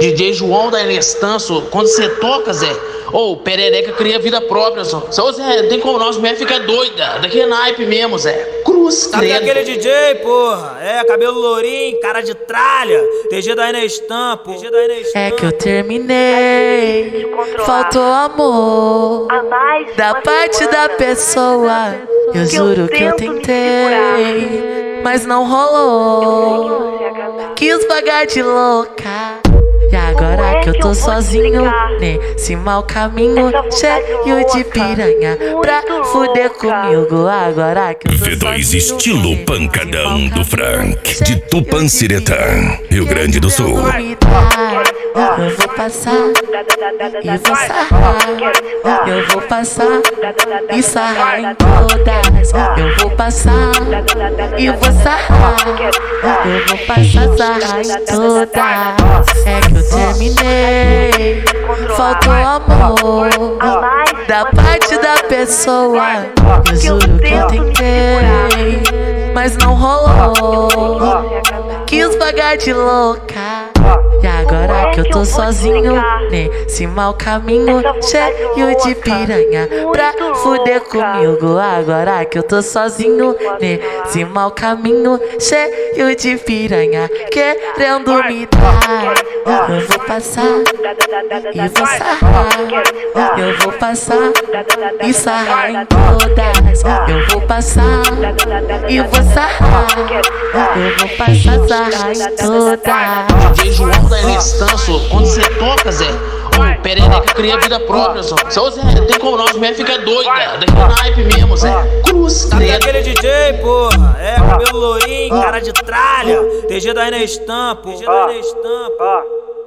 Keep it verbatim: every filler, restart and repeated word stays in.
D J João da Inestanço, quando você toca, Zé, ô, oh, perereca cria vida própria, só. Só, Zé, não tem como não, as mulheres ficam doidas. Daquele naipe mesmo, Zé. Cruz, Sabe credo. daquele D J, porra? É, cabelo lourinho, cara de tralha. T G da Inestampo. T G da Inestampo. É que eu terminei, faltou amor da parte da pessoa. Eu juro que eu tentei, mas não rolou. Quis pagar de louca. E agora que eu tô sozinho nesse mau caminho, cheio de piranha pra fuder comigo. Agora que eu tô V dois sozinho, estilo pancadão do Frank, de Tupanciretã, Rio Grande do Sul. Eu vou passar e vou sarrar. Eu vou passar e sarrar em todas. Eu vou passar e vou sarrar. Eu vou passar, sarrar em todas. É que eu terminei, faltou amor da parte da pessoa. Eu juro que eu tentei, mas não rolou. Quis pagar de louca. E agora que eu tô sozinho nesse mau caminho, cheio de piranha pra fuder comigo. Agora que eu tô sozinho nesse mau caminho, cheio de piranha querendo me dar. Eu vou passar e vou sarrar. Eu vou passar e sarrar em todas. Eu vou passar e vou sarrar. Eu vou passar, sarrar em todas. D J João da Inestanço, quando você toca, Zé, ô, oh, perereca cria vida própria, só. Só, Zé, não tem como não, as mulheres ficam doidas. Daquele naipe mesmo, Zé. Cruz, Sabe credo. daquele D J, porra? É, cabelo lourinho, cara de tralha. T G da Inestampo. T G da Inestampo.